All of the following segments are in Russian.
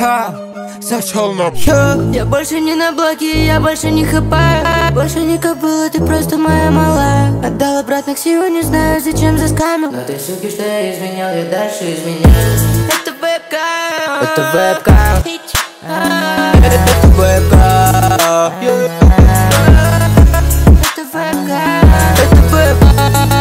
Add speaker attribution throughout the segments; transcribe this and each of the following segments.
Speaker 1: Зашел на
Speaker 2: Я больше не на блоке, я больше не хапаю. Больше не кобыла, ты просто моя малая. Отдал обратно к силу, не знаю зачем заскамил. Но ты суки, что я изменял, я дальше изменяю. Это вебка, это вебка, это вебка, это вебка, это вебка.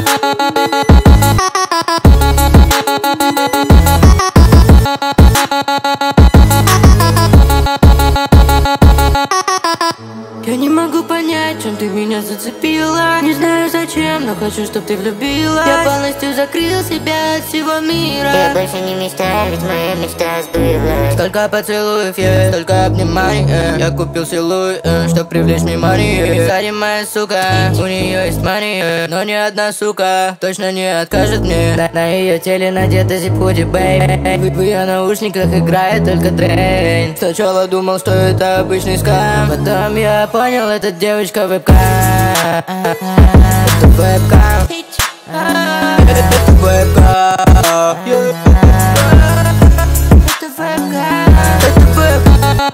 Speaker 2: Я не могу понять, чем ты меня зацепила. Не знаю зачем, но хочу, чтоб ты влюбила. Я полностью закрыл себя от всего мира.
Speaker 3: Я больше не мечтаю, ведь моя мечта сбылась.
Speaker 2: Столько поцелуев есть, столько обниманий. Я купил силуй, чтоб привлечь внимание. Кстати, моя сука, у нее есть мания. Но ни одна сука точно не откажет мне. На ее теле надета зип-худи, бэй. В ее наушниках играет только трейн. Сначала думал, что это обычный скам. Потом я понял, это девочка вебка. Это вебка. Это вебка. Это вебка. Это вебка.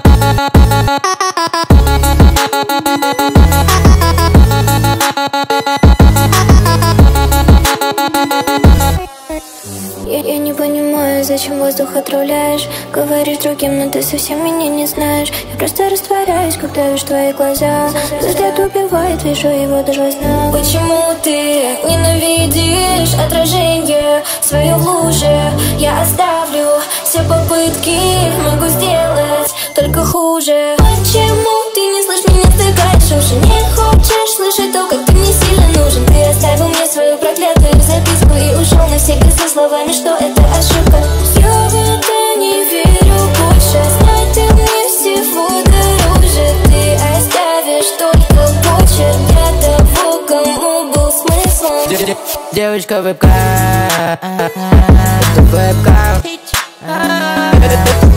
Speaker 4: Я не понимаю, зачем воздух отравляешь. Говоришь другим, но ты совсем меня не знаешь. Я просто растворяюсь, когда вижу твои глаза. Взгляд убивает, вижу его до глаза. Почему ты ненавидишь отражение свое в луже? Я оставлю все попытки, могу сделать только хуже. Почему ты не слышишь меня, стыкаешь уши? Не хочешь слышать то, как ты мне сильно нужен. Ты оставил мне свою проклятую записку и ушел навсегда со словами, что это ошибка. Я в это не верю больше. Знать ты мне всего дороже. Ты оставишь только почерк для того, кому был смыслом.
Speaker 2: Девочка вебка, это вебка.